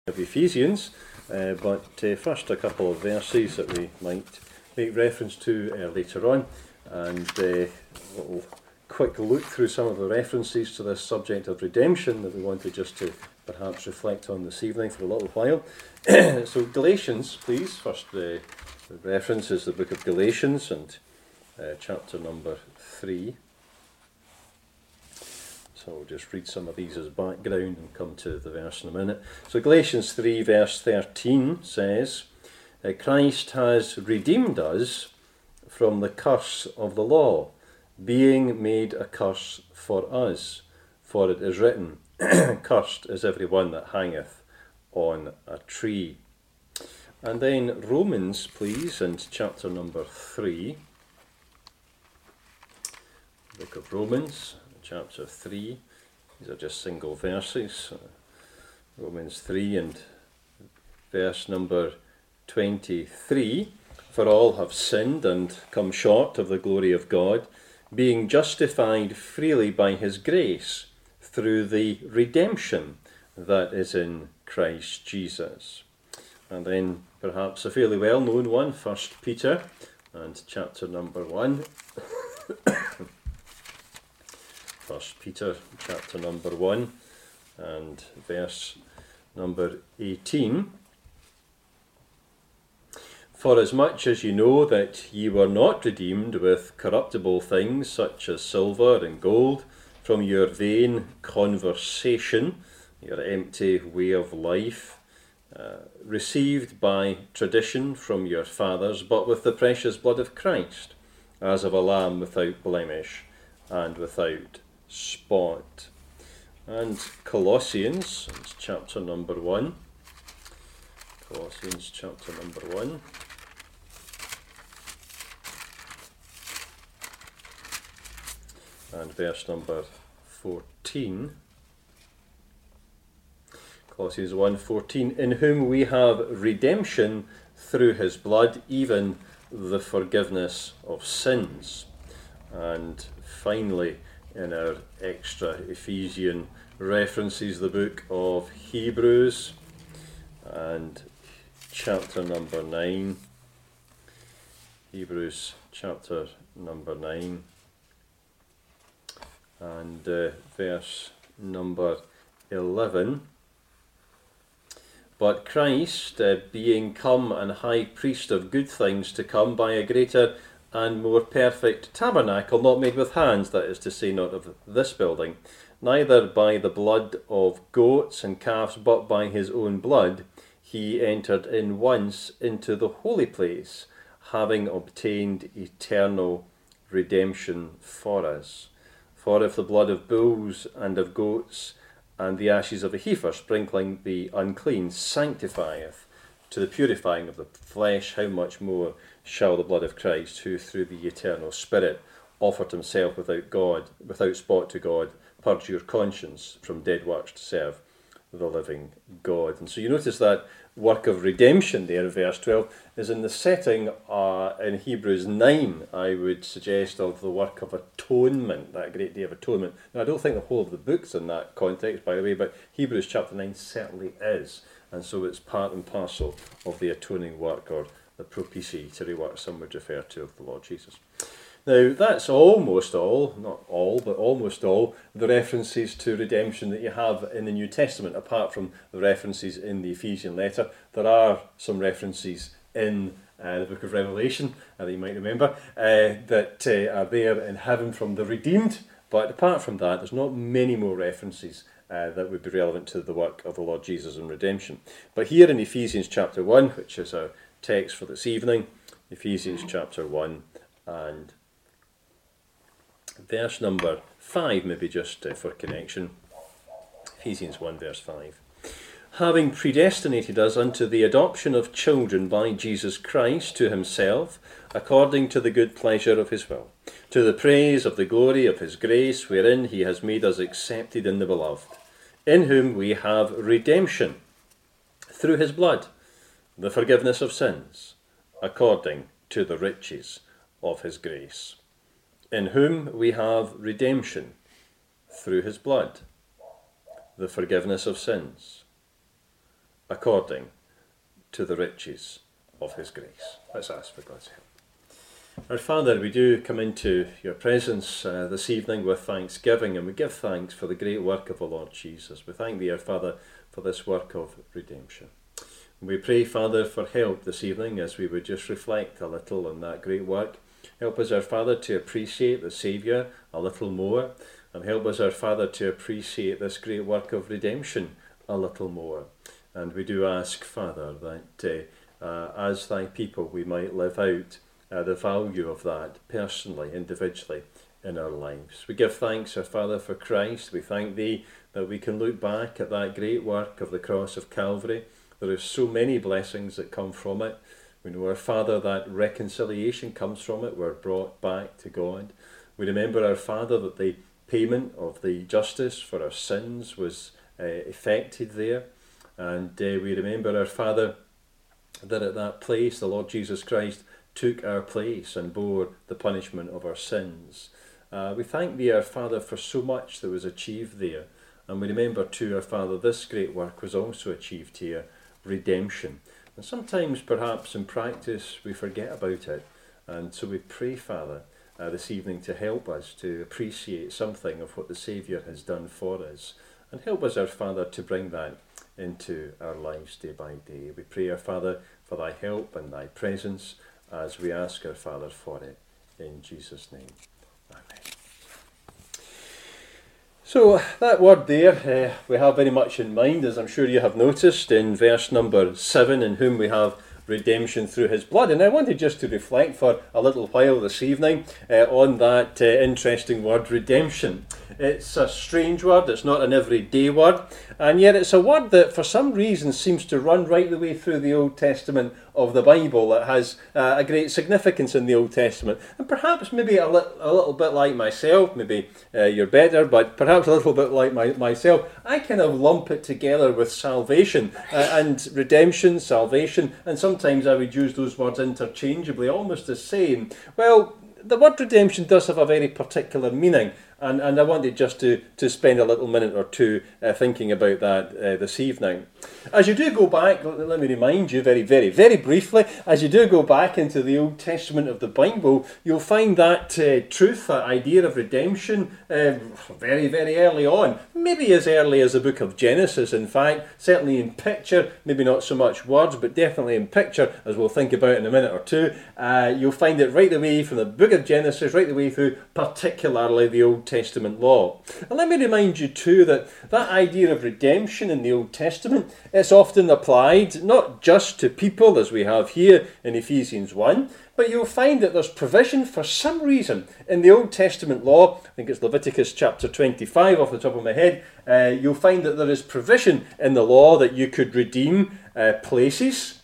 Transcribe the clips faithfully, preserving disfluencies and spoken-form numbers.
of Ephesians, uh, but uh, first a couple of verses that we might make reference to uh, later on, and uh, a little quick look through some of the references to this subject of redemption that we wanted just to perhaps reflect on this evening for a little while. So Galatians, please. First uh, the reference is the book of Galatians and uh, chapter number three. So we'll just read some of these as background and come to the verse in a minute. So Galatians three verse thirteen says, Christ has redeemed us from the curse of the law, being made a curse for us. For it is written, Cursed is every one that hangeth on a tree. And then Romans, please, and chapter number three. Book of Romans, chapter three. These are just single verses. Romans three and verse number twenty-three. For all have sinned and come short of the glory of God, being justified freely by his grace through the redemption that is in Christ Jesus. And then perhaps a fairly well-known one, First Peter and chapter number one. First Peter chapter number one and verse number eighteen. For as much as you know that ye were not redeemed with corruptible things such as silver and gold from your vain conversation, your empty way of life, uh, received by tradition from your fathers, but with the precious blood of Christ, as of a lamb without blemish and without spot. And Colossians, chapter number one. Colossians chapter number one. And verse number fourteen. Colossians one fourteen. In whom we have redemption through his blood, even the forgiveness of sins. And finally, in our extra Ephesian references, the book of Hebrews and chapter number nine. Hebrews chapter number nine and uh, verse number eleven. But Christ, uh, being come an high priest of good things to come, by a greater and more perfect tabernacle, not made with hands, that is to say, not of this building, neither by the blood of goats and calves, but by his own blood, he entered in once into the holy place, having obtained eternal redemption for us. For if the blood of bulls and of goats and the ashes of a heifer sprinkling the unclean sanctifieth to the purifying of the flesh, how much more shall the blood of Christ, who through the eternal Spirit offered himself without God, without spot to God, purge your conscience from dead works to serve the living God. And so you notice that work of redemption there in verse twelve is in the setting uh, in Hebrews nine, I would suggest, of the work of atonement, that great day of atonement. Now, I don't think the whole of the book's in that context, by the way, but Hebrews chapter nine certainly is. And so it's part and parcel of the atoning work, or the propitiatory work some would refer to, of the Lord Jesus. Now, that's almost all, not all, but almost all, the references to redemption that you have in the New Testament, apart from the references in the Ephesian letter. There are some references in uh, the book of Revelation, uh, that you might remember, uh, that uh, are there in heaven from the redeemed, but apart from that, there's not many more references uh, that would be relevant to the work of the Lord Jesus in redemption. But here in Ephesians chapter one, which is our text for this evening, Ephesians chapter one and verse number five, maybe just uh, for connection. Ephesians one verse five. Having predestinated us unto the adoption of children by Jesus Christ to himself, according to the good pleasure of his will, to the praise of the glory of his grace, wherein he has made us accepted in the beloved, in whom we have redemption through his blood, the forgiveness of sins, according to the riches of his grace, in whom we have redemption through his blood, the forgiveness of sins, according to the riches of his grace. Let's ask for God's help. Our Father, we do come into your presence uh, this evening with thanksgiving, and we give thanks for the great work of the Lord Jesus. We thank thee, our Father, for this work of redemption. And we pray, Father, for help this evening as we would just reflect a little on that great work. Help us, our Father, to appreciate the Saviour a little more, and help us, our Father, to appreciate this great work of redemption a little more. And we do ask, Father, that uh, uh, as thy people we might live out uh, the value of that personally, individually, in our lives. We give thanks, our Father, for Christ. We thank thee that we can look back at that great work of the cross of Calvary. There are so many blessings that come from it. We know, our Father, that reconciliation comes from it. We're brought back to God. We remember, our Father, that the payment of the justice for our sins was uh, effected there. And uh, we remember, our Father, that at that place the Lord Jesus Christ took our place and bore the punishment of our sins. Uh, we thank thee, our Father, for so much that was achieved there. And we remember too, our Father, this great work was also achieved here, redemption. And sometimes, perhaps in practice, we forget about it. And so we pray, Father, uh, this evening to help us to appreciate something of what the Saviour has done for us. And help us, our Father, to bring that into our lives day by day. We pray, our Father, for thy help and thy presence as we ask, our Father, for it. In Jesus' name. Amen. So that word there uh, we have very much in mind, as I'm sure you have noticed, in verse number seven, in whom we have redemption through his blood. And I wanted just to reflect for a little while this evening uh, on that uh, interesting word, redemption. It's a strange word, it's not an everyday word, and yet it's a word that for some reason seems to run right the way through the Old Testament of the Bible. It has uh, a great significance in the Old Testament, and perhaps maybe a, li- a little bit like myself, maybe uh, you're better, but perhaps a little bit like my, myself, I kind of lump it together with salvation uh, and redemption, salvation, and sometimes I would use those words interchangeably, almost the same. Well, the word redemption does have a very particular meaning, and, and I wanted just to, to spend a little minute or two uh, thinking about that uh, this evening. As you do go back, let me remind you very, very, very briefly, as you do go back into the Old Testament of the Bible, you'll find that uh, truth, that idea of redemption, uh, very, very early on. Maybe as early as the book of Genesis, in fact, certainly in picture, maybe not so much words, but definitely in picture, as we'll think about in a minute or two. Uh, you'll find it right away from the book of Genesis, right the way through, particularly the Old Testament law. And let me remind you too that that idea of redemption in the Old Testament, it's often applied not just to people as we have here in Ephesians one, but you'll find that there's provision for some reason in the Old Testament law. I think it's Leviticus chapter twenty-five off the top of my head. Uh, you'll find that there is provision in the law that you could redeem uh, places,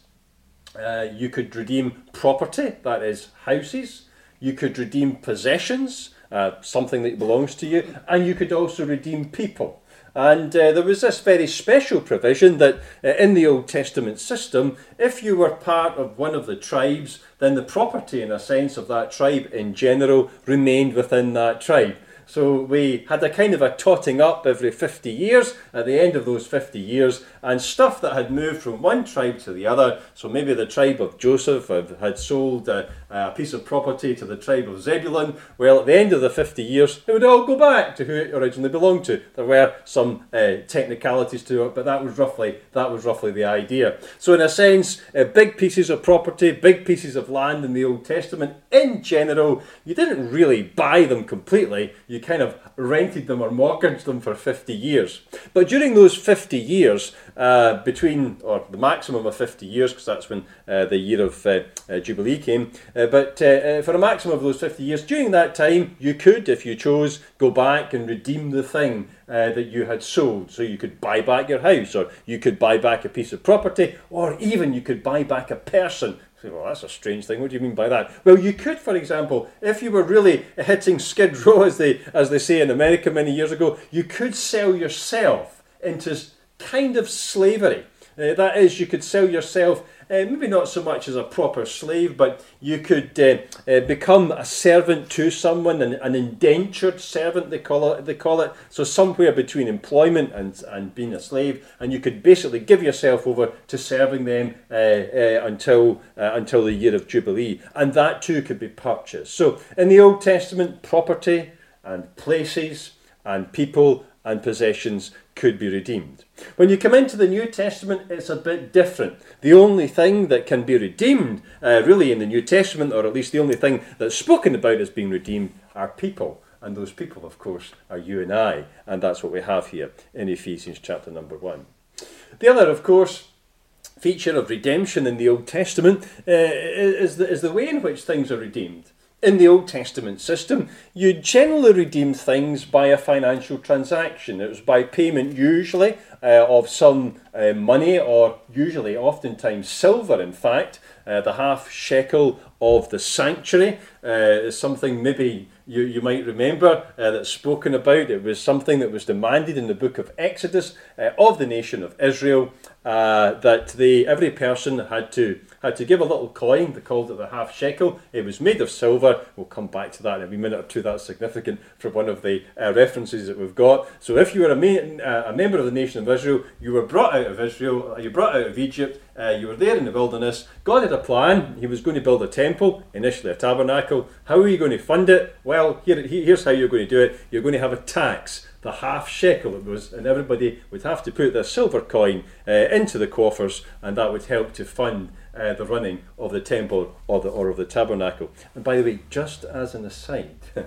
uh, you could redeem property, that is houses, you could redeem possessions, uh, something that belongs to you, and you could also redeem people. And uh, there was this very special provision that uh, in the Old Testament system, if you were part of one of the tribes, then the property, in a sense, of that tribe in general remained within that tribe. So we had a kind of a totting up every fifty years, at the end of those fifty years, and stuff that had moved from one tribe to the other. So maybe the tribe of Joseph had sold a, a piece of property to the tribe of Zebulun. Well, at the end of the fifty years, it would all go back to who it originally belonged to. There were some uh, technicalities to it, but that was roughly that was roughly the idea. So in a sense, uh, big pieces of property, big pieces of land in the Old Testament, in general, you didn't really buy them completely. You kind of rented them or mortgaged them for fifty years. But during those fifty years, uh, between, or the maximum of fifty years, because that's when uh, the year of uh, uh, Jubilee came, uh, but uh, uh, for a maximum of those fifty years, during that time, you could, if you chose, go back and redeem the thing uh, that you had sold. So you could buy back your house, or you could buy back a piece of property, or even you could buy back a person. Well, that's a strange thing. What do you mean by that? Well, you could, for example, if you were really hitting Skid Row, as they as they say in America many years ago, you could sell yourself into kind of slavery. Uh, that is, you could sell yourself, uh, maybe not so much as a proper slave, but you could uh, uh, become a servant to someone, an, an indentured servant they call it. They call it. So somewhere between employment and and being a slave, and you could basically give yourself over to serving them uh, uh, until uh, until the year of Jubilee, and that too could be purchased. So in the Old Testament, property and places and people and possessions could be redeemed. When you come into the New Testament, it's a bit different. The only thing that can be redeemed, uh, really, in the New Testament, or at least the only thing that's spoken about as being redeemed, are people. And those people, of course, are you and I. And that's what we have here in Ephesians chapter number one. The other, of course, feature of redemption in the Old Testament uh, is, the, is the way in which things are redeemed. In the Old Testament system, you generally redeemed things by a financial transaction. It was by payment usually uh, of some uh, money, or usually oftentimes silver, in fact. Uh, the half shekel of the sanctuary uh, is something maybe you, you might remember uh, that's spoken about. It was something that was demanded in the book of Exodus uh, of the nation of Israel, uh, that they, every person had to had to give a little coin. They called it the half shekel. It was made of silver. We'll come back to that in a minute or two. That's significant for one of the uh, references that we've got. So if you were a, ma- uh, a member of the nation of Israel, you were brought out of Israel, you brought out of Egypt, uh, you were there in the wilderness. God had a plan. He was going to build a temple, initially a tabernacle. How are you going to fund it? Well, here, here's how you're going to do it. You're going to have a tax. The half shekel it was, and everybody would have to put their silver coin uh, into the coffers, and that would help to fund uh, the running of the temple or, the, or of the tabernacle. And by the way, just as an aside, uh,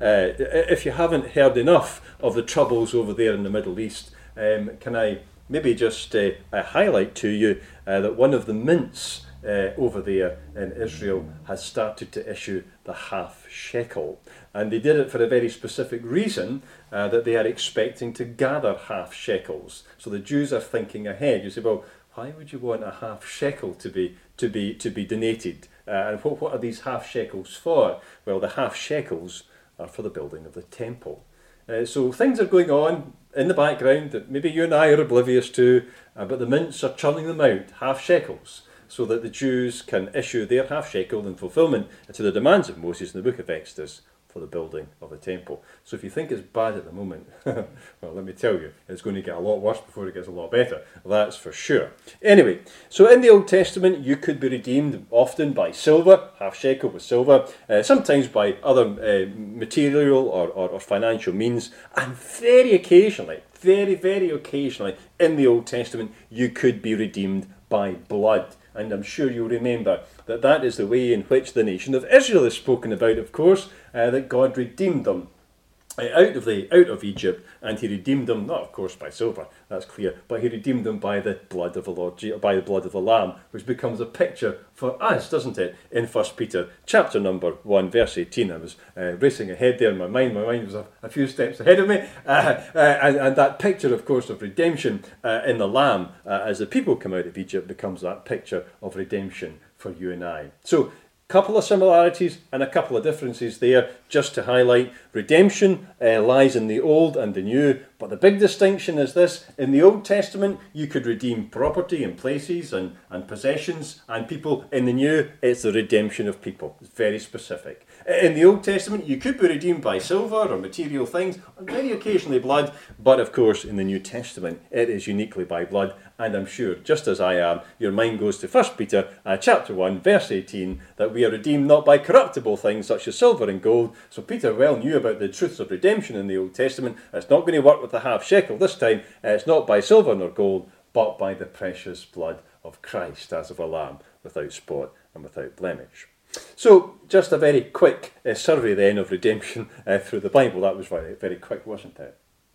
if you haven't heard enough of the troubles over there in the Middle East, um, can I maybe just uh, uh, highlight to you uh, that one of the mints Uh, over there in Israel has started to issue the half shekel, and they did it for a very specific reason, uh, that they are expecting to gather half shekels. So the Jews are thinking ahead. You say, well, why would you want a half shekel to be to be to be donated? Uh, and what, what are these half shekels for? Well, the half shekels are for the building of the temple. Uh, so things are going on in the background that maybe you and I are oblivious to, uh, but the mints are churning them out, half shekels, so that the Jews can issue their half shekel in fulfillment to the demands of Moses in the book of Exodus for the building of the temple. So if you think it's bad at the moment, well, let me tell you, it's going to get a lot worse before it gets a lot better. That's for sure. Anyway, so in the Old Testament, you could be redeemed often by silver, half shekel with silver, uh, sometimes by other uh, material or, or, or financial means, and very occasionally, very, very occasionally, in the Old Testament, you could be redeemed by blood. And I'm sure you'll remember that that is the way in which the nation of Israel is spoken about, of course, uh, that God redeemed them uh, out of the out of Egypt, and he redeemed them, not of course by silver, that's clear, but he redeemed them by the blood of the Lord, by the blood of the Lamb, which becomes a picture for us, doesn't it, in First Peter chapter number one, verse eighteen. I was uh, racing ahead there in my mind, my mind was a, a few steps ahead of me, uh, uh, and, and that picture, of course, of redemption uh, in the Lamb, uh, as the people come out of Egypt, becomes that picture of redemption for you and I. So, couple of similarities and a couple of differences there, just to highlight. Redemption uh, lies in the old and the new, but the big distinction is this: in the Old Testament you could redeem property and places and, and possessions and people. In the new, it's the redemption of people. It's very specific. In the Old Testament you could be redeemed by silver or material things, or very occasionally blood, but of course in the New Testament it is uniquely by blood. And I'm sure, just as I am, your mind goes to First Peter uh, chapter one, verse eighteen, that we are redeemed not by corruptible things such as silver and gold. So Peter well knew about the truths of redemption in the Old Testament. It's not going to work with the half shekel this time. Uh, it's not by silver nor gold, but by the precious blood of Christ, as of a lamb, without spot and without blemish. So, just a very quick uh, survey then of redemption uh, through the Bible. That was very, very quick, wasn't it?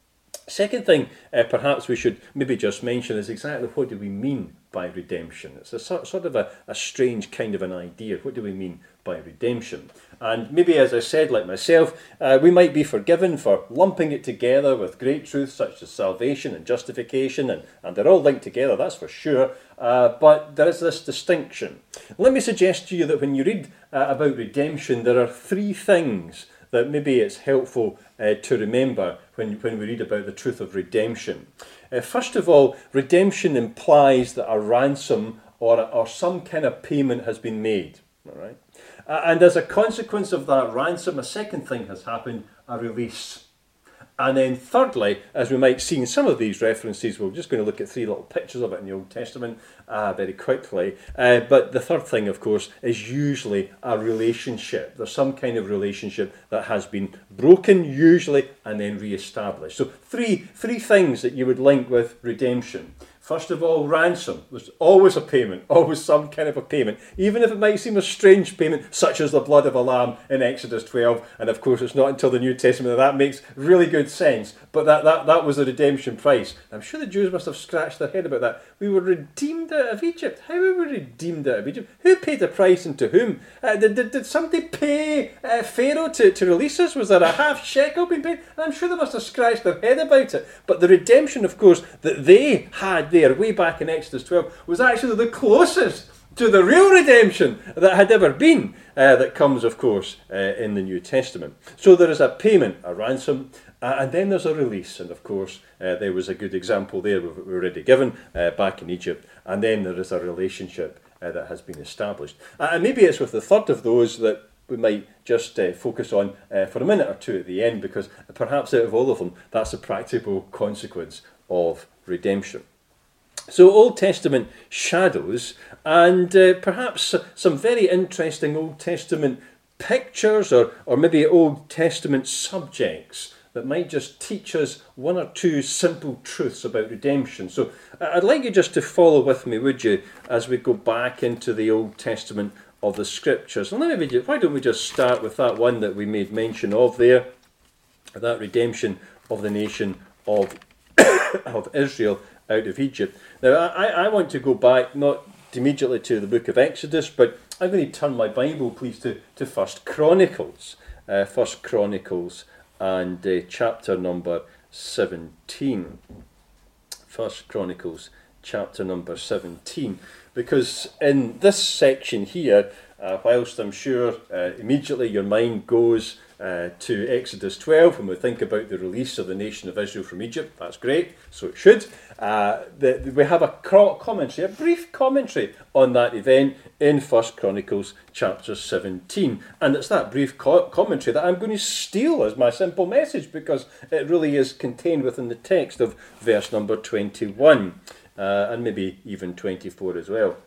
Second thing uh, perhaps we should maybe just mention is exactly what do we mean by redemption. It's a sort, sort of a, a strange kind of an idea. What do we mean by redemption? And maybe, as I said, like myself, uh, we might be forgiven for lumping it together with great truths such as salvation and justification, and, and they're all linked together, that's for sure. Uh, but there is this distinction. Let me suggest to you that when you read uh, about redemption, there are three things that maybe it's helpful uh, to remember when, when we read about the truth of redemption. Uh, first of all, redemption implies that a ransom or, or some kind of payment has been made. All right? Uh, and as a consequence of that ransom, a second thing has happened, a release. And then thirdly, as we might see in some of these references, we're just going to look at three little pictures of it in the Old Testament uh, very quickly. Uh, but the third thing, of course, is usually a relationship. There's some kind of relationship that has been broken, usually, and then re-established. So three, three things that you would link with redemption. First of all, ransom. There's always a payment, always some kind of a payment, even if it might seem a strange payment, such as the blood of a lamb in Exodus twelve. And of course, it's not until the New Testament that that makes really good sense. But that, that, that was the redemption price. I'm sure the Jews must have scratched their head about that. We were redeemed out of Egypt. How were we redeemed out of Egypt? Who paid the price and to whom? Uh, did, did, did somebody pay uh, Pharaoh to, to release us? Was there a half shekel being paid? And I'm sure they must have scratched their head about it. But the redemption, of course, that they had there way back in Exodus twelve was actually the closest to the real redemption that had ever been, uh, that comes, of course, uh, in the New Testament. So there is a payment, a ransom, uh, and then there's a release. And of course, uh, there was a good example there we've already given uh, back in Egypt. And then there is a relationship uh, that has been established. Uh, and maybe it's with the third of those that we might just uh, focus on uh, for a minute or two at the end, because perhaps out of all of them, that's a practical consequence of redemption. So Old Testament shadows and uh, perhaps some very interesting Old Testament pictures or, or maybe Old Testament subjects that might just teach us one or two simple truths about redemption. So I'd like you just to follow with me, would you, as we go back into the Old Testament of the Scriptures. And let me, why don't we just start with that one that we made mention of there, that redemption of the nation of, of Israel out of Egypt. Now, I, I want to go back, not immediately to the book of Exodus, but I'm going to turn my Bible, please, to, to First Chronicles. Uh, First Chronicles and uh, chapter number seventeen. First Chronicles, chapter number seventeen. Because in this section here, uh, whilst I'm sure uh, immediately your mind goes Uh, to Exodus twelve, when we think about the release of the nation of Israel from Egypt, that's great, so it should. Uh, the, the, we have a commentary, a brief commentary on that event in First Chronicles chapter seventeen. And it's that brief co- commentary that I'm going to steal as my simple message, because it really is contained within the text of verse number twenty-one, uh, and maybe even twenty-four as well.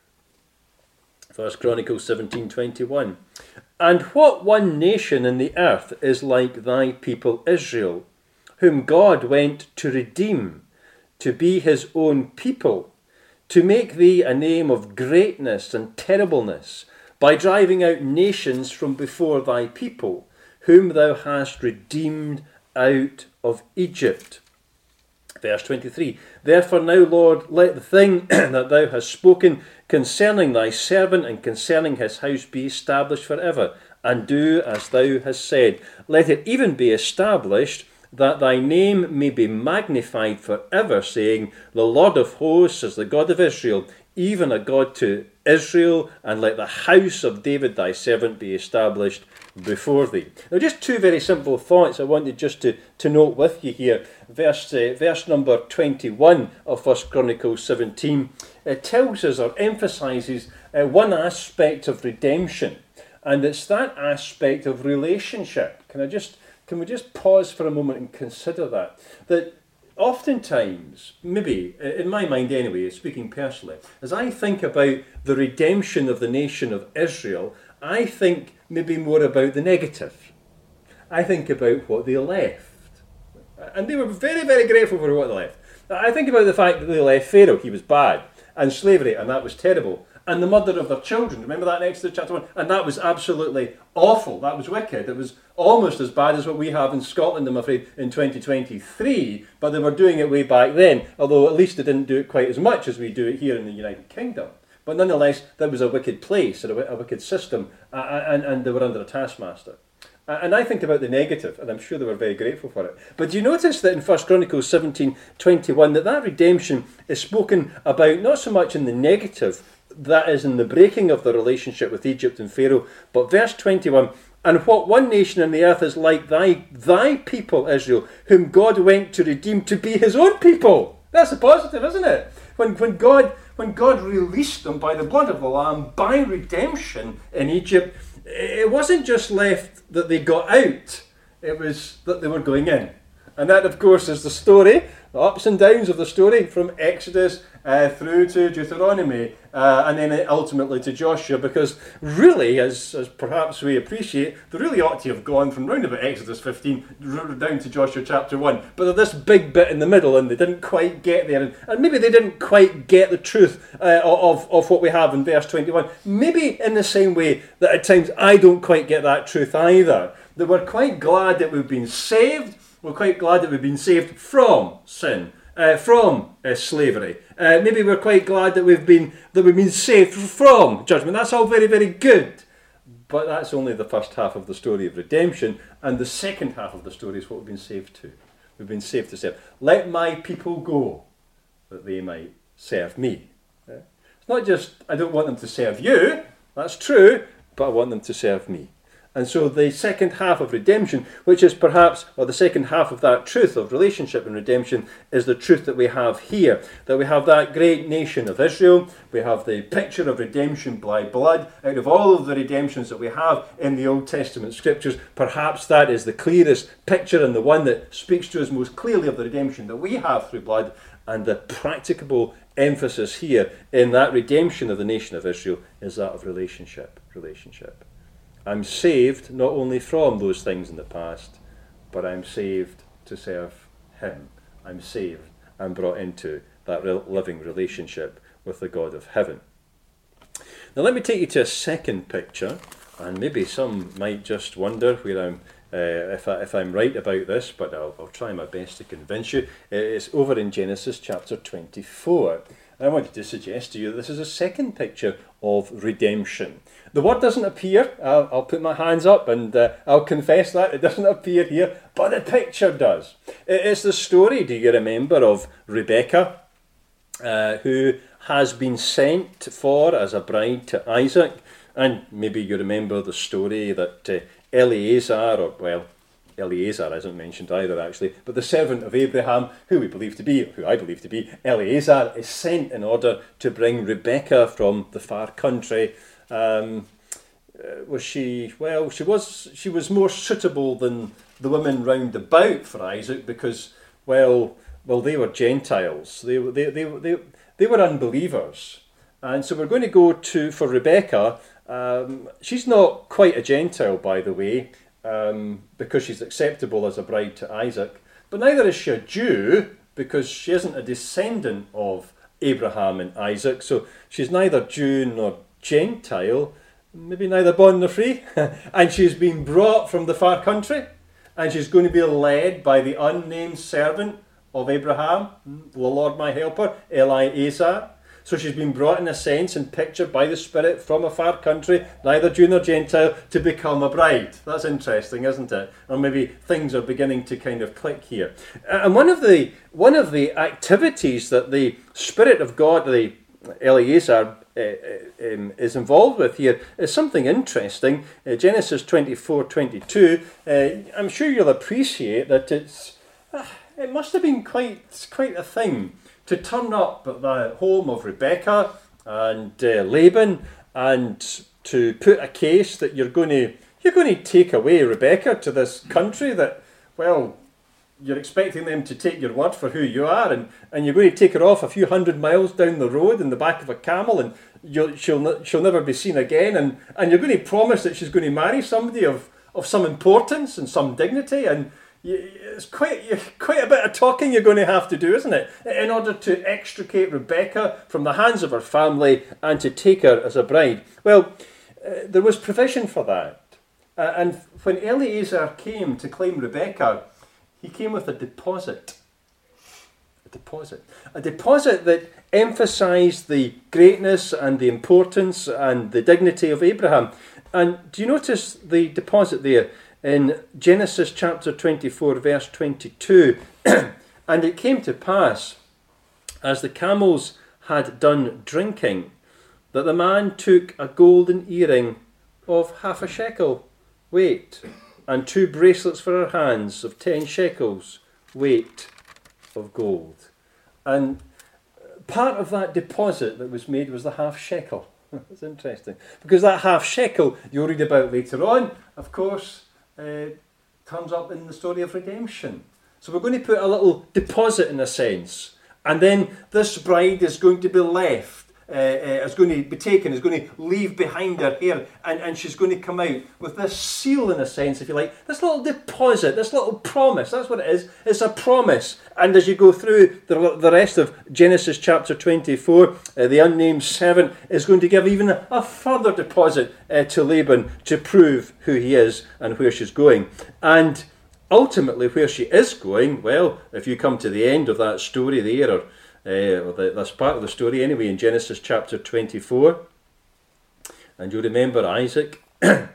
First Chronicles seventeen twenty-one. And what one nation in the earth is like thy people Israel, whom God went to redeem, to be his own people, to make thee a name of greatness and terribleness, by driving out nations from before thy people, whom thou hast redeemed out of Egypt. Verse twenty-three. Therefore now, Lord, let the thing that thou hast spoken concerning thy servant and concerning his house be established forever, and do as thou hast said. Let it even be established that thy name may be magnified forever, saying, the Lord of hosts is the God of Israel, even a God to Israel, and let the house of David thy servant be established before thee. Now, just two very simple thoughts I wanted just to, to note with you here. Verse, uh, verse number twenty-one of First Chronicles seventeen uh, tells us or emphasises uh, one aspect of redemption, and it's that aspect of relationship. Can I just can we just pause for a moment and consider that? That oftentimes, maybe, in my mind anyway, speaking personally, as I think about the redemption of the nation of Israel, I think maybe more about the negative. I think about what they left. And they were very, very grateful for what they left. I think about the fact that they left Pharaoh, he was bad, and slavery, and that was terrible, and the murder of their children. Remember that in Exodus chapter one? And that was absolutely awful. That was wicked. It was almost as bad as what we have in Scotland, I'm afraid, in twenty twenty-three, but they were doing it way back then, although at least they didn't do it quite as much as we do it here in the United Kingdom. But nonetheless, that was a wicked place, or a, a wicked system, uh, and, and they were under a taskmaster. Uh, and I think about the negative, and I'm sure they were very grateful for it. But do you notice that in First Chronicles seventeen twenty-one, that that redemption is spoken about not so much in the negative, that is in the breaking of the relationship with Egypt and Pharaoh, but verse twenty-one, And what one nation on the earth is like thy, thy people, Israel, whom God went to redeem to be his own people. That's a positive, isn't it? When, when, God, when God released them by the blood of the Lamb, by redemption in Egypt, it wasn't just left that they got out, it was that they were going in. And that, of course, is the story, the ups and downs of the story from Exodus uh, through to Deuteronomy, uh, and then ultimately to Joshua, because really, as, as perhaps we appreciate, they really ought to have gone from round about Exodus fifteen down to Joshua chapter one. But there's this big bit in the middle, and they didn't quite get there, and, and maybe they didn't quite get the truth uh, of, of what we have in verse twenty-one. Maybe in the same way that at times I don't quite get that truth either. That we're quite glad that we've been saved. We're quite glad that we've been saved from sin, uh, from uh, slavery. Uh, maybe we're quite glad that we've been that we've been saved from judgment. That's all very, very good. But that's only the first half of the story of redemption, and the second half of the story is what we've been saved to. We've been saved to serve. Let my people go, that they might serve me. Uh, it's not just I don't want them to serve you. That's true, but I want them to serve me. And so the second half of redemption, which is perhaps, or the second half of that truth of relationship and redemption, is the truth that we have here. That we have that great nation of Israel, we have the picture of redemption by blood. Out of all of the redemptions that we have in the Old Testament scriptures, perhaps that is the clearest picture and the one that speaks to us most clearly of the redemption that we have through blood. And the practicable emphasis here in that redemption of the nation of Israel is that of relationship. Relationship. I'm saved not only from those things in the past, but I'm saved to serve him. I'm saved and brought into that living relationship with the God of heaven. Now let me take you to a second picture, and maybe some might just wonder where I'm, uh, if, I, if I'm right about this, but I'll, I'll try my best to convince you. It's over in Genesis chapter twenty-four. I wanted to suggest to you that this is a second picture of redemption. The word doesn't appear. I'll, I'll put my hands up and uh, I'll confess that. It doesn't appear here, but the picture does. It's the story, do you remember, of Rebecca, uh, who has been sent for as a bride to Isaac. And maybe you remember the story that uh, Eliezer, or well, Eliezer isn't mentioned either actually, but the servant of Abraham, who we believe to be, who I believe to be, Eliezer, is sent in order to bring Rebecca from the far country. Um, uh, was she, well, she was she was more suitable than the women round about for Isaac because, well, well, they were Gentiles. They, they, they, they, they were unbelievers. And so we're going to go to, for Rebecca, um, she's not quite a Gentile, by the way, um, because she's acceptable as a bride to Isaac. But neither is she a Jew, because she isn't a descendant of Abraham and Isaac. So she's neither Jew nor Gentile, maybe neither bond nor free. And she's been brought from the far country, and she's going to be led by the unnamed servant of Abraham, the Lord my helper, Eliezer. So she's been brought in a sense and pictured by the Spirit from a far country, neither Jew nor Gentile, to become a bride. That's interesting, isn't it? Or maybe things are beginning to kind of click here. And one of the one of the activities that the Spirit of God, the Eliezer, uh, um, is involved with here is something interesting. Uh, Genesis twenty-four twenty-two. Uh, I'm sure you'll appreciate that it's uh, it must have been quite quite a thing to turn up at the home of Rebecca and uh, Laban and to put a case that you're going to you're going to take away Rebecca to this country that, well, you're expecting them to take your word for who you are, and, and you're going to take her off a few hundred miles down the road in the back of a camel, and you'll, she'll she'll never be seen again, and, and you're going to promise that she's going to marry somebody of, of some importance and some dignity, and it's quite quite a bit of talking you're going to have to do, isn't it, in order to extricate Rebecca from the hands of her family and to take her as a bride. Well, uh, there was provision for that. Uh, and when Eliezer came to claim Rebecca, he came with a deposit. A deposit. A deposit that emphasised the greatness and the importance and the dignity of Abraham. And do you notice the deposit there? In Genesis chapter twenty-four, verse twenty-two, and it came to pass, as the camels had done drinking, that the man took a golden earring of half a shekel weight, and two bracelets for her hands of ten shekels, weight of gold. And part of that deposit that was made was the half shekel. It's interesting, because that half shekel you'll read about later on, of course, uh, turns up in the story of redemption. So we're going to put a little deposit in a sense, and then this bride is going to be left, uh, uh, is going to be taken, is going to leave behind her hair, and, and she's going to come out with this seal in a sense, if you like, this little deposit, this little promise. That's what it is. It's a promise. And as you go through the, the rest of Genesis chapter twenty-four, uh, the unnamed servant is going to give even a, a further deposit uh, to Laban to prove who he is and where she's going. And ultimately, where she is going, well, if you come to the end of that story there, or, uh, or the, this part of the story anyway, in Genesis chapter twenty-four, and you remember Isaac, in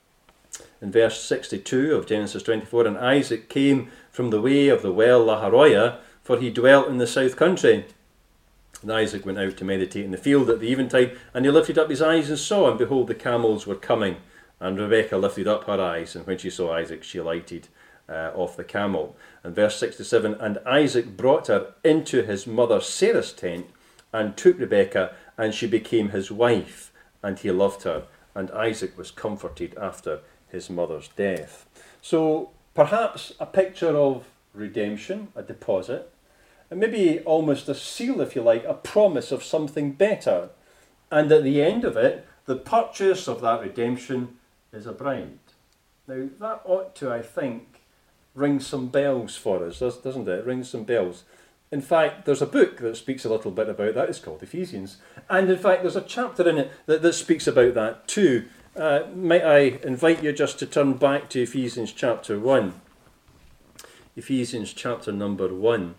verse sixty-two of Genesis twenty-four, and Isaac came from the way of the well Laharoyah, for he dwelt in the south country. And Isaac went out to meditate in the field at the eventide, and he lifted up his eyes and saw, and behold, the camels were coming. And Rebekah lifted up her eyes, and when she saw Isaac, she alighted Uh, off the camel. And verse sixty-seven, and Isaac brought her into his mother Sarah's tent, and took Rebekah, and she became his wife, and he loved her. And Isaac was comforted after his mother's death. So perhaps a picture of redemption, a deposit, and maybe almost a seal, if you like, a promise of something better. And at the end of it, the purchase of that redemption is a bride. Now that ought to, I think, rings some bells for us, doesn't it? It rings some bells. In fact, there's a book that speaks a little bit about that. It's called Ephesians. And in fact, there's a chapter in it that, that speaks about that too. Uh, might I invite you just to turn back to Ephesians chapter one. Ephesians chapter number one.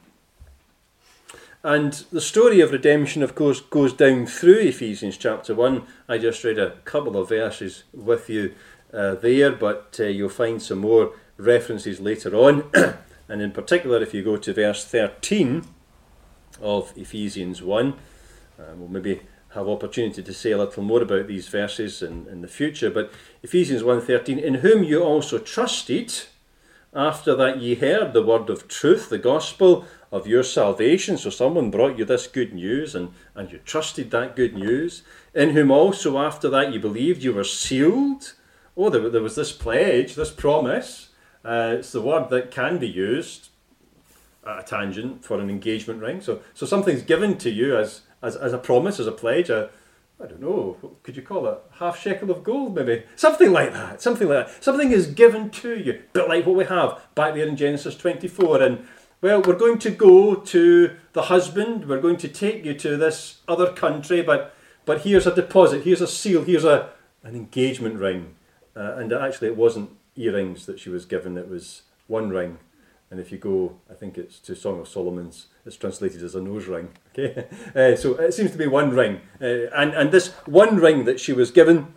And the story of redemption, of course, goes down through Ephesians chapter one. I just read a couple of verses with you uh, there, but uh, you'll find some more references later on. And in particular, if you go to verse thirteen of Ephesians one, uh, we'll maybe have opportunity to say a little more about these verses in, in the future. But Ephesians one thirteen, in whom you also trusted, after that ye heard the word of truth, the gospel of your salvation. So someone brought you this good news, and, and you trusted that good news. In whom also after that you believed, you were sealed. Oh, there, there was this pledge, this promise. Uh, it's the word that can be used at a tangent for an engagement ring. So, so something's given to you as, as, as a promise, as a pledge. A, I don't know, what could you call it? Half shekel of gold, maybe? Something like that. Something like that. Something is given to you, but like what we have back there in Genesis twenty-four. And well, we're going to go to the husband. We're going to take you to this other country, but but here's a deposit. Here's a seal. Here's a an engagement ring. Uh, and actually, it wasn't earrings that she was given, it was one ring. And if you go, I think it's to Song of Solomon's, it's translated as a nose ring. Okay, uh, so it seems to be one ring. Uh, and, and this one ring that she was given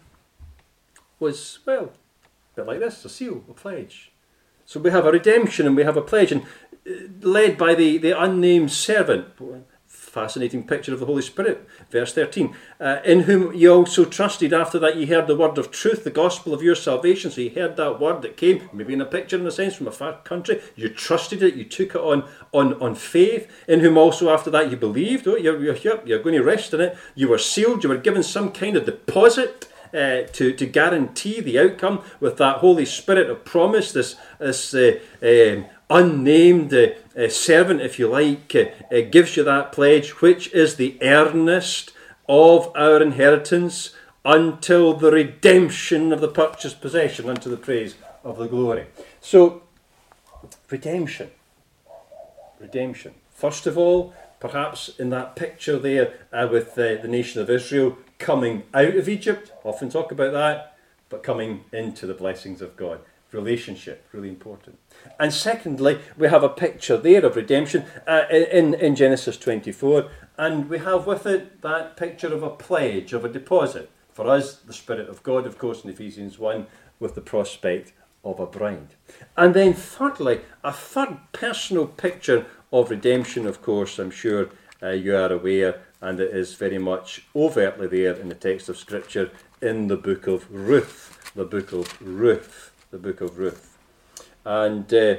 was, well, a bit like this, a seal, a pledge. So we have a redemption and we have a pledge, and uh, led by the, the unnamed servant. Fascinating picture of the Holy Spirit. Verse thirteen, uh, in whom ye also trusted, after that ye heard the word of truth, the gospel of your salvation. So you heard that word that came, maybe in a picture in a sense, from a far country. You trusted it, you took it on on, on faith. In whom also after that you believed. Oh, you're, you're, you're going to rest in it. You were sealed, you were given some kind of deposit uh, to, to guarantee the outcome with that Holy Spirit of promise, this, this uh, um, unnamed uh, uh, servant, if you like, uh, uh, gives you that pledge, which is the earnest of our inheritance until the redemption of the purchased possession, unto the praise of the glory. So, redemption. Redemption. First of all, perhaps in that picture there uh, with uh, the nation of Israel coming out of Egypt, often talk about that, but coming into the blessings of God. Relationship, really important. And secondly, we have a picture there of redemption uh, in, in Genesis twenty-four, and we have with it that picture of a pledge, of a deposit. For us, the Spirit of God, of course, in Ephesians one, with the prospect of a bride. And then thirdly, a third personal picture of redemption, of course, I'm sure uh, you are aware, and it is very much overtly there in the text of Scripture in the book of Ruth. The book of Ruth. the book of Ruth. And uh,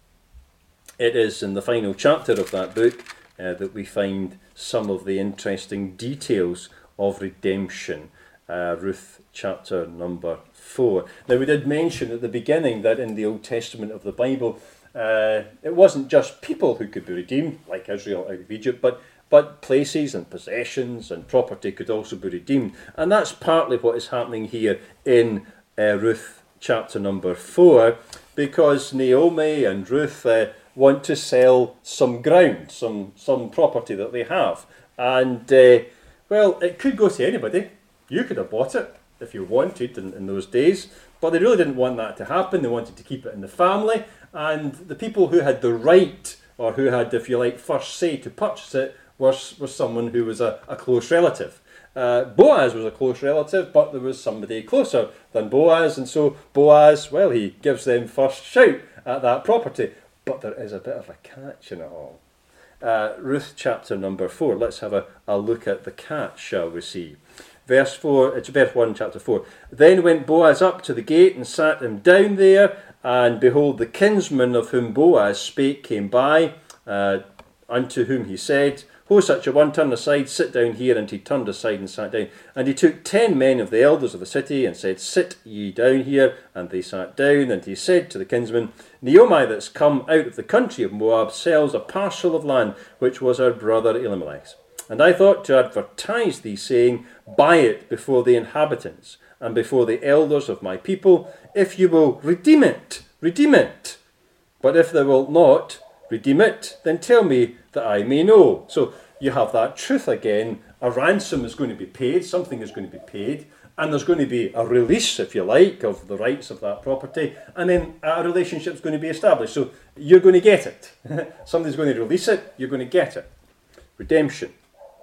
it is in the final chapter of that book uh, that we find some of the interesting details of redemption. Uh, Ruth chapter number four. Now, we did mention at the beginning that in the Old Testament of the Bible, uh, it wasn't just people who could be redeemed, like Israel out of Egypt, but But places and possessions and property could also be redeemed. And that's partly what is happening here in uh, Ruth chapter number four, because Naomi and Ruth uh, want to sell some ground, some, some property that they have. And, uh, well, it could go to anybody. You could have bought it if you wanted in, in those days, but they really didn't want that to happen. They wanted to keep it in the family. And the people who had the right, or who had, if you like, first say to purchase it, was, was someone who was a, a close relative. Uh, Boaz was a close relative, but there was somebody closer than Boaz, and so Boaz, well, he gives them first shout at that property. But there is a bit of a catch in it all. Uh, Ruth chapter number four, let's have a, a look at the catch, shall we see. Verse four, it's verse one, chapter four. Then went Boaz up to the gate and sat him down there, and behold, the kinsman of whom Boaz spake came by, uh, unto whom he said, Ho, such a one, turn aside, sit down here. And he turned aside and sat down. And he took ten men of the elders of the city, and said, Sit ye down here. And they sat down. And he said to the kinsman, Naomi, that's come out of the country of Moab, sells a parcel of land, which was her brother Elimelech's. And I thought to advertise thee, saying, Buy it before the inhabitants, and before the elders of my people, if you will redeem it, redeem it. But if thou wilt not redeem it, then tell me, that I may know. So you have that truth again. A ransom is going to be paid, something is going to be paid, and there's going to be a release, if you like, of the rights of that property, and then a relationship is going to be established. So you're going to get it. Somebody's going to release it, you're going to get it. Redemption.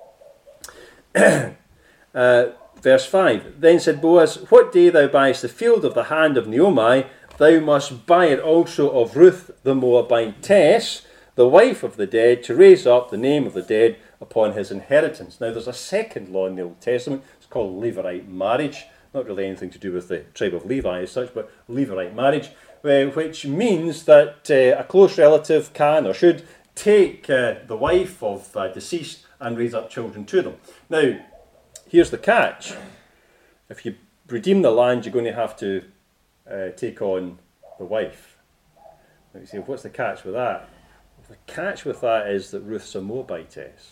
uh, verse five. Then said Boaz, What day thou buyest the field of the hand of Naomi, thou must buy it also of Ruth the Moabitess, the wife of the dead, to raise up the name of the dead upon his inheritance. Now, there's a second law in the Old Testament. It's called Levirate marriage. Not really anything to do with the tribe of Levi as such, but Levirate marriage, uh, which means that uh, a close relative can or should take uh, the wife of uh, deceased and raise up children to them. Now, here's the catch. If you redeem the land, you're going to have to uh, take on the wife. Now, you say, what's the catch with that? The catch with that is that Ruth's a Moabitess,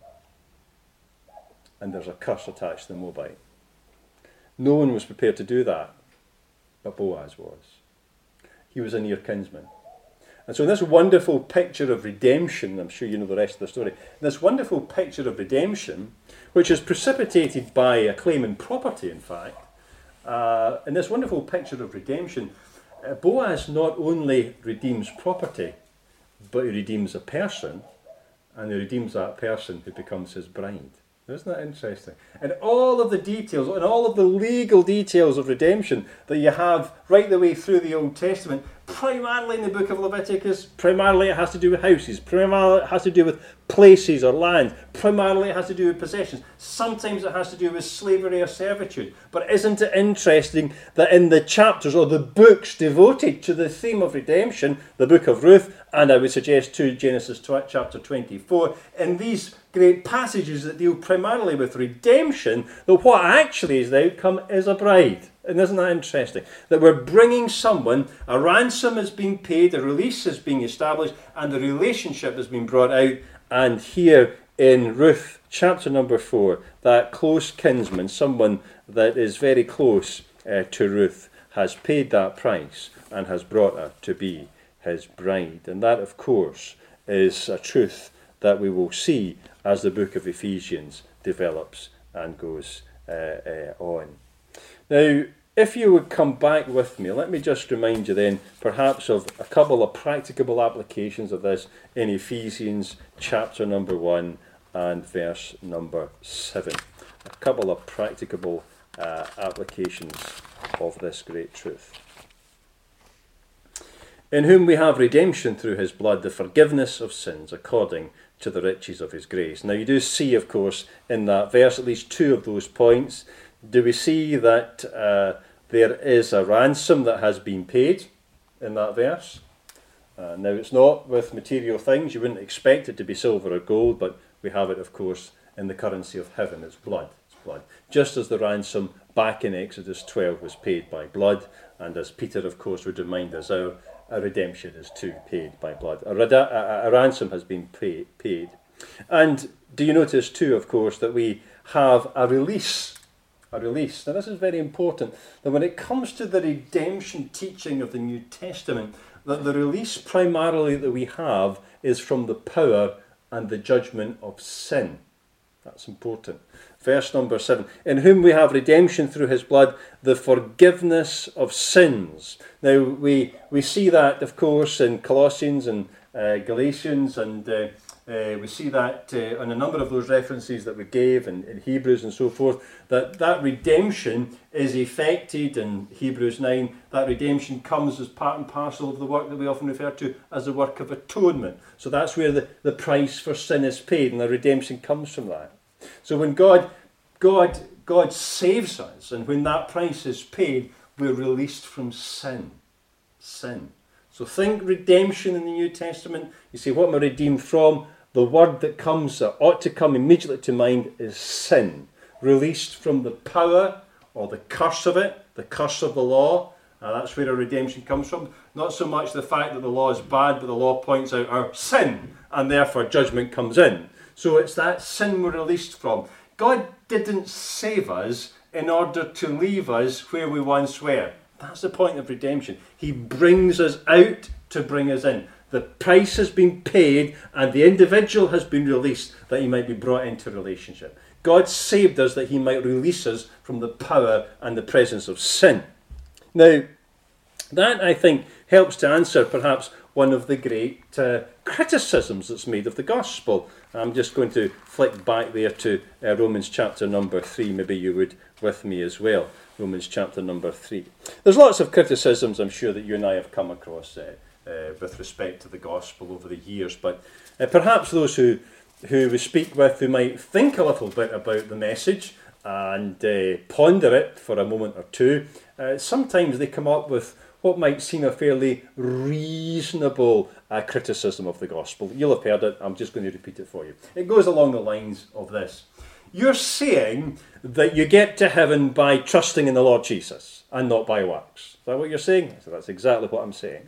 and there's a curse attached to the Moabite. No one was prepared to do that, but Boaz was. He was a near kinsman. And so in this wonderful picture of redemption, I'm sure you know the rest of the story, this wonderful picture of redemption, which is precipitated by a claim in property, in fact, uh, in this wonderful picture of redemption, uh, Boaz not only redeems property, but he redeems a person, and he redeems that person who becomes his bride. Isn't that interesting? And all of the details, and all of the legal details of redemption that you have right the way through the Old Testament, primarily in the book of Leviticus, primarily it has to do with houses, primarily it has to do with places or land, primarily it has to do with possessions, sometimes it has to do with slavery or servitude. But isn't it interesting that in the chapters or the books devoted to the theme of redemption, the book of Ruth, and I would suggest to Genesis chapter twenty-four, in these great passages that deal primarily with redemption, that what actually is the outcome is a bride. And isn't that interesting? That we're bringing someone, a ransom is being paid, a release is being established, and the relationship has been brought out. And here in Ruth chapter number four, that close kinsman, someone that is very close uh, to Ruth, has paid that price and has brought her to be his bride. And that, of course, is a truth that we will see as the book of Ephesians develops and goes uh, uh, on. Now, if you would come back with me, let me just remind you then perhaps of a couple of practicable applications of this in Ephesians chapter number one and verse number seven. A couple of practicable uh, applications of this great truth. In whom we have redemption through his blood, the forgiveness of sins according to the riches of his grace. Now you do see, of course, in that verse at least two of those points. Do we see that uh, there is a ransom that has been paid in that verse. Uh, now, it's not with material things. You wouldn't expect it to be silver or gold, but we have it, of course, in the currency of heaven. It's blood. It's blood. Just as the ransom back in Exodus twelve was paid by blood, and as Peter, of course, would remind us, our, our redemption is too paid by blood. A, reda- a, a ransom has been pay- paid. And do you notice, too, of course, that we have a release. A release. Now, this is very important, that when it comes to the redemption teaching of the New Testament, that the release primarily that we have is from the power and the judgment of sin. That's important. Verse number seven. In whom we have redemption through his blood, the forgiveness of sins. Now, we, we see that, of course, in Colossians and uh, Galatians, and uh, uh, we see that uh, on a number of those references that we gave in, in Hebrews and so forth, that that redemption is effected in Hebrews nine. That redemption comes as part and parcel of the work that we often refer to as the work of atonement. So that's where the, the price for sin is paid, and the redemption comes from that. So when God, God, God saves us, and when that price is paid, we're released from sin. Sin. So think redemption in the New Testament. You say, what am I redeemed from? The word that comes, that ought to come immediately to mind, is sin. Released from the power or the curse of it, the curse of the law. Uh, that's where our redemption comes from. Not so much the fact that the law is bad, but the law points out our sin, and therefore judgment comes in. So it's that sin we're released from. God didn't save us in order to leave us where we once were. That's the point of redemption. He brings us out to bring us in. The price has been paid and the individual has been released that he might be brought into relationship. God saved us that he might release us from the power and the presence of sin. Now, that, I think, helps to answer perhaps one of the great uh, criticisms that's made of the gospel. I'm just going to flick back there to uh, Romans chapter number three. Maybe you would with me as well. Romans chapter number three. There's lots of criticisms, I'm sure, that you and I have come across uh, uh, with respect to the gospel over the years. But uh, perhaps those who, who we speak with who might think a little bit about the message and uh, ponder it for a moment or two, uh, sometimes they come up with what might seem a fairly reasonable uh, criticism of the gospel. You'll have heard it, I'm just going to repeat it for you. It goes along the lines of this. You're saying that you get to heaven by trusting in the Lord Jesus and not by works. Is that what you're saying? So that's exactly what I'm saying.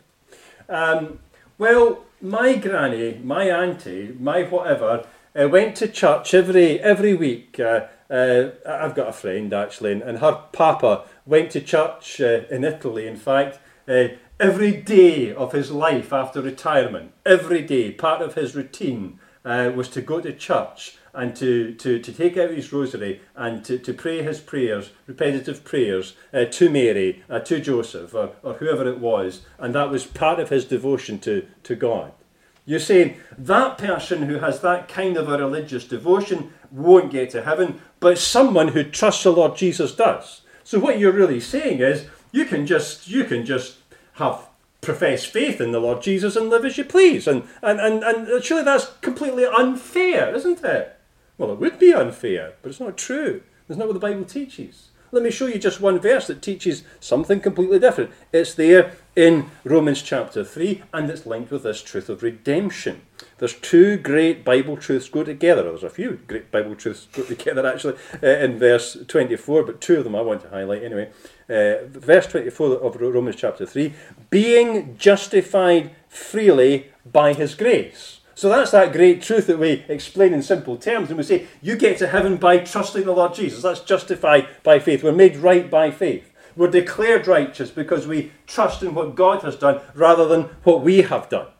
Um, well, my granny, my auntie, my whatever, uh, went to church every every week. Uh, uh, I've got a friend, actually, and, and her papa went to church uh, in Italy, in fact, uh, every day of his life after retirement. Every day, part of his routine uh, was to go to church and to, to, to take out his rosary and to, to pray his prayers, repetitive prayers, uh, to Mary, uh, to Joseph, or, or whoever it was. And that was part of his devotion to, to God. You're saying that person who has that kind of a religious devotion won't get to heaven, but someone who trusts the Lord Jesus does. So what you're really saying is you can just you can just have profess faith in the Lord Jesus and live as you please. And, and, and, and surely that's completely unfair, isn't it? Well, it would be unfair, but it's not true. That's not what the Bible teaches. Let me show you just one verse that teaches something completely different. It's there in Romans chapter three, and it's linked with this truth of redemption. There's two great Bible truths go together. There's a few great Bible truths go together, actually, uh, in verse twenty-four, but two of them I want to highlight anyway. Uh, verse twenty-four of Romans chapter three, being justified freely by his grace. So that's that great truth that we explain in simple terms, and we say, you get to heaven by trusting the Lord Jesus. That's justified by faith. We're made right by faith. We're declared righteous because we trust in what God has done rather than what we have done.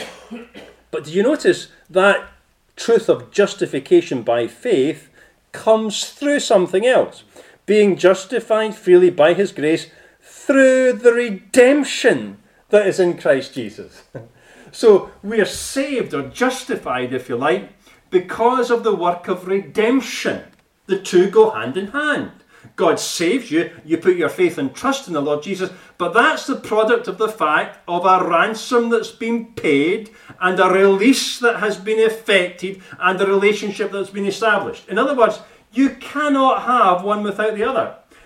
But do you notice that truth of justification by faith comes through something else? Being justified freely by his grace through the redemption that is in Christ Jesus. So we are saved or justified, if you like, because of the work of redemption. The two go hand in hand. God saves you, you put your faith and trust in the Lord Jesus, but that's the product of the fact of a ransom that's been paid and a release that has been effected and a relationship that's been established. In other words, you cannot have one without the other.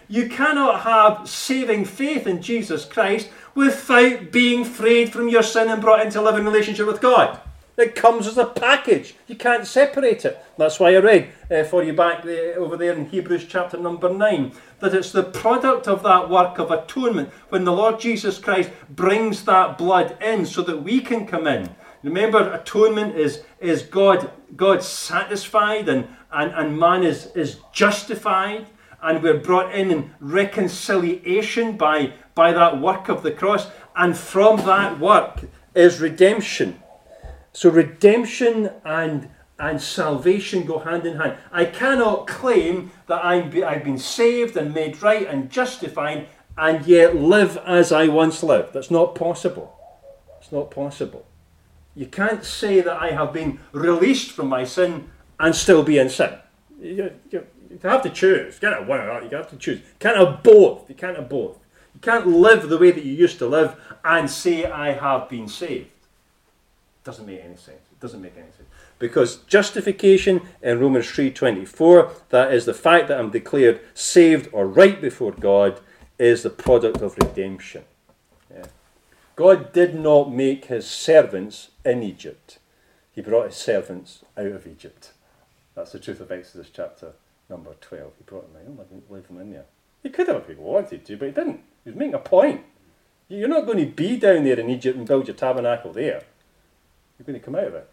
You cannot have saving faith in Jesus Christ without being freed from your sin and brought into a living relationship with God. It comes as a package. You can't separate it. That's why I read uh, for you back there, over there in Hebrews chapter number nine, that it's the product of that work of atonement when the Lord Jesus Christ brings that blood in so that we can come in. Remember, atonement is, is God, God satisfied and, and, and man is, is justified, and we're brought in in reconciliation by, by that work of the cross, and from that work is redemption. So redemption and, and salvation go hand in hand. I cannot claim that I'm be, I've been saved and made right and justified and yet live as I once lived. That's not possible. It's not possible. You can't say that I have been released from my sin and still be in sin. You, you, you have to choose. You can't have one or that. You have to choose. You can't have both. You can't have both. You can't live the way that you used to live and say I have been saved. Doesn't make any sense. It doesn't make any sense. Because justification in Romans three twenty-four, that is the fact that I'm declared saved or right before God, is the product of redemption. Yeah. God did not make his servants in Egypt. He brought his servants out of Egypt. That's the truth of Exodus chapter number twelve. He brought them out. I didn't leave them in there. He could have if he wanted to, but he didn't. He was making a point. You're not going to be down there in Egypt and build your tabernacle there. You're going to come out of it.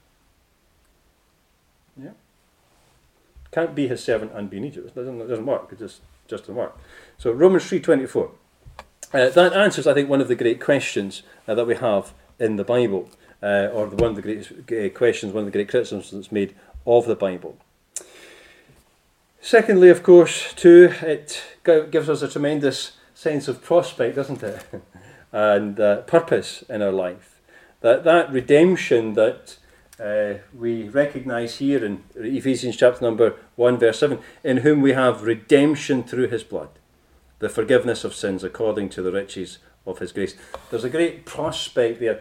Yeah. Can't be his servant and be in Egypt. It doesn't, it doesn't work. It just, just doesn't work. So Romans three twenty-four. Uh, that answers, I think, one of the great questions uh, that we have in the Bible, uh, or the, one of the great uh, questions, one of the great criticisms that's made of the Bible. Secondly, of course, too, it gives us a tremendous sense of prospect, doesn't it? and uh, purpose in our life. That that redemption that uh, we recognise here in Ephesians chapter number one, verse seven, in whom we have redemption through his blood, the forgiveness of sins according to the riches of his grace. There's a great prospect there.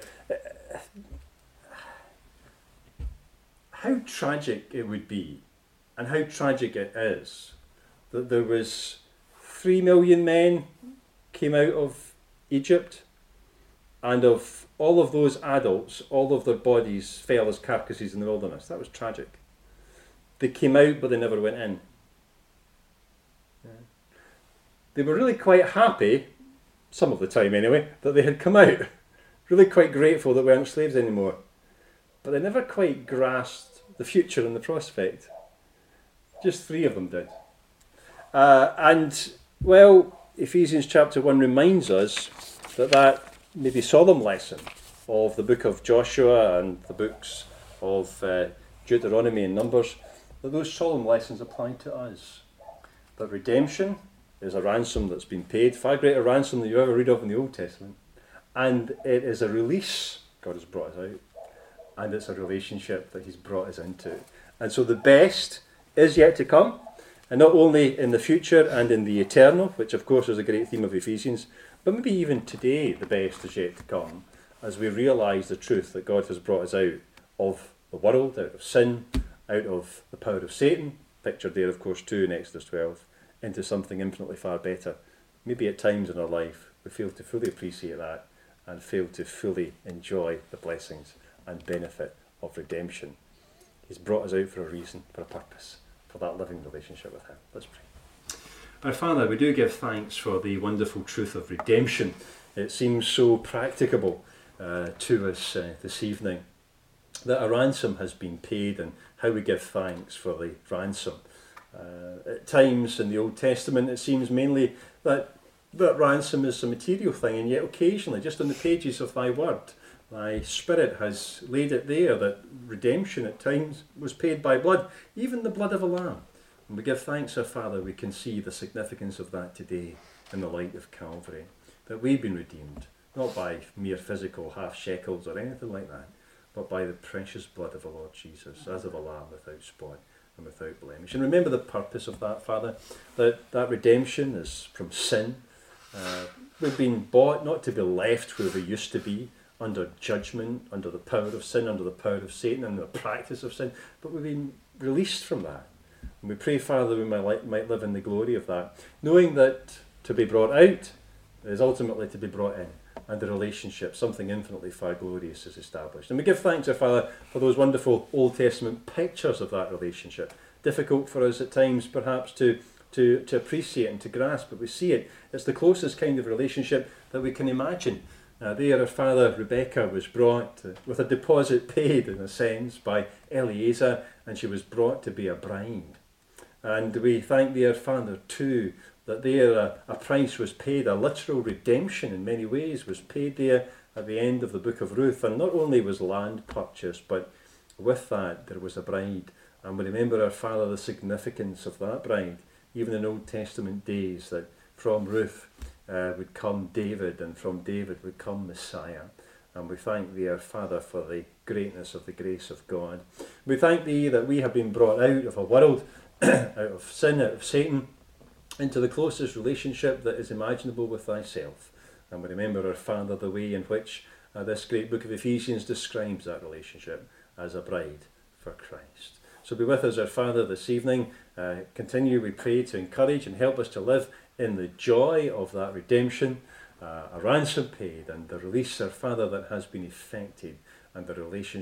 How tragic it would be, and how tragic it is, that there was three million men came out of Egypt, and of all of those adults, all of their bodies fell as carcasses in the wilderness. That was tragic. They came out, but they never went in. Yeah. They were really quite happy, some of the time anyway, that they had come out. Really quite grateful that we weren't slaves anymore. But they never quite grasped the future and the prospect. Just three of them did. Uh, and, well, Ephesians chapter one reminds us that that maybe solemn lesson of the book of Joshua and the books of uh, Deuteronomy and Numbers, that those solemn lessons apply to us. That redemption is a ransom that's been paid, far greater ransom than you ever read of in the Old Testament, and it is a release God has brought us out, and it's a relationship that he's brought us into. And so the best is yet to come, and not only in the future and in the eternal, which of course is a great theme of Ephesians, but maybe even today the best is yet to come, as we realise the truth that God has brought us out of the world, out of sin, out of the power of Satan, pictured there of course too in Exodus twelve, into something infinitely far better. Maybe at times in our life we fail to fully appreciate that and fail to fully enjoy the blessings and benefit of redemption. He's brought us out for a reason, for a purpose, for that living relationship with him. Let's pray. Our Father, we do give thanks for the wonderful truth of redemption. It seems so practicable uh, to us uh, this evening, that a ransom has been paid, and how we give thanks for the ransom. Uh, at times in the Old Testament it seems mainly that that ransom is a material thing, and yet occasionally, just on the pages of thy word, thy Spirit has laid it there that redemption at times was paid by blood, even the blood of a lamb. And we give thanks, our Father, we can see the significance of that today in the light of Calvary, that we've been redeemed, not by mere physical half shekels or anything like that, but by the precious blood of the Lord Jesus, as of a lamb without spot and without blemish. And remember the purpose of that, Father, that that redemption is from sin. Uh, we've been bought not to be left where we used to be, under judgment, under the power of sin, under the power of Satan, and the practice of sin, but we've been released from that. And we pray, Father, we might, li- might live in the glory of that, knowing that to be brought out is ultimately to be brought in, and the relationship, something infinitely far glorious, is established. And we give thanks, our Father, for those wonderful Old Testament pictures of that relationship. Difficult for us at times, perhaps, to, to, to appreciate and to grasp, but we see it. It's the closest kind of relationship that we can imagine. Uh, there, our father, Rebecca, was brought uh, with a deposit paid, in a sense, by Eliezer, and she was brought to be a bride. And we thank thee, our Father, too, that there a, a price was paid, a literal redemption in many ways was paid there at the end of the book of Ruth. And not only was land purchased, but with that there was a bride. And we remember, our Father, the significance of that bride, even in Old Testament days, that from Ruth uh, would come David, and from David would come Messiah. And we thank thee, our Father, for the greatness of the grace of God. We thank thee that we have been brought out of a world, out of sin, out of Satan, into the closest relationship that is imaginable with thyself. And we remember, our Father, the way in which uh, this great book of Ephesians describes that relationship as a bride for Christ. So be with us, our Father, this evening. Uh, continue, we pray, to encourage and help us to live in the joy of that redemption, uh, a ransom paid, and the release, our Father, that has been effected, and the relationship